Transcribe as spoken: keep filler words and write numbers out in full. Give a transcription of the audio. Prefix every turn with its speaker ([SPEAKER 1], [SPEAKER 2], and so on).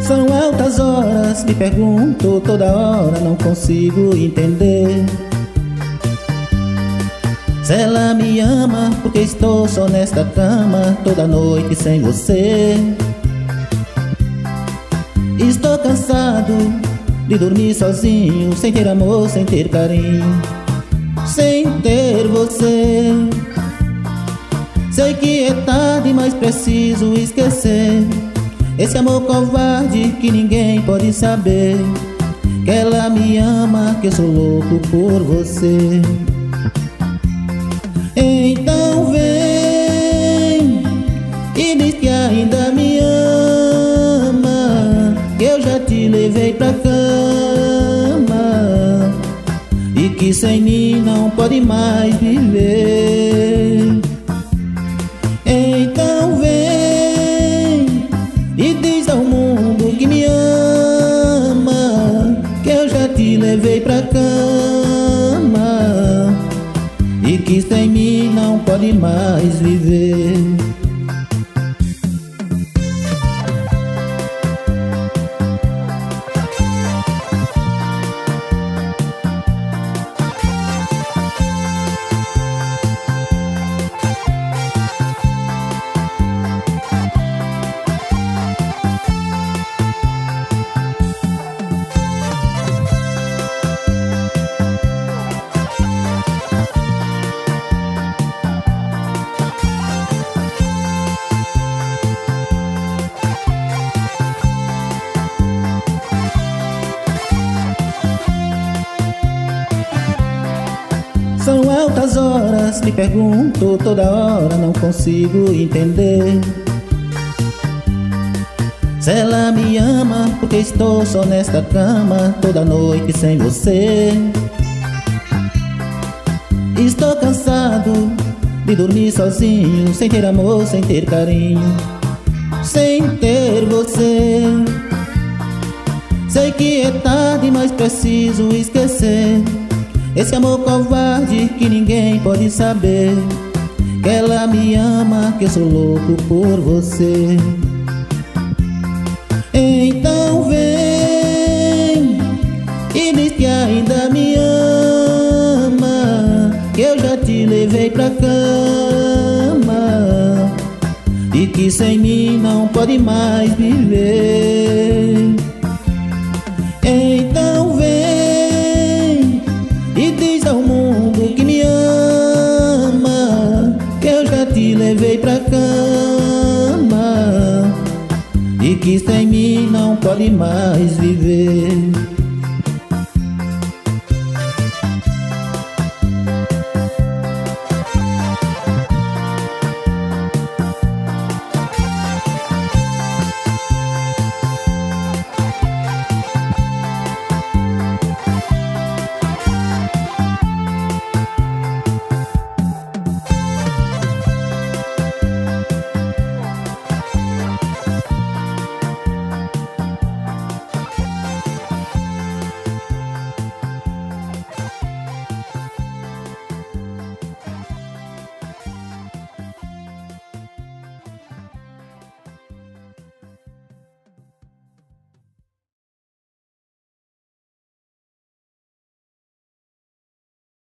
[SPEAKER 1] São altas horas, me pergunto toda hora, não consigo entender se ela me ama, porque estou só nesta cama toda noite sem você. Estou cansado de dormir sozinho, sem ter amor, sem ter carinho, sem ter você. Sei que é tarde, mas preciso esquecer esse amor covarde que ninguém pode saber, que ela me ama, que eu sou louco por você. Então vem e diz que ainda me ama, que eu já te levei pra cama e que sem mim não pode mais viver. Então vem e diz ao mundo que me ama, que eu já te levei pra cama e que sem mim não pode mais viver. São altas horas, me pergunto toda hora, não consigo entender se ela me ama, porque estou só nesta cama toda noite sem você. Estou cansado de dormir sozinho, sem ter amor, sem ter carinho, sem ter você. Sei que é tarde, mas preciso esquecer esse amor covarde que ninguém pode saber, que ela me ama, que eu sou louco por você. Então vem e diz que ainda me ama, que eu já te levei pra cama e que sem mim não pode mais viver. Então vem e diz ao mundo que me ama, que eu já te levei pra cama e que sem mim não pode mais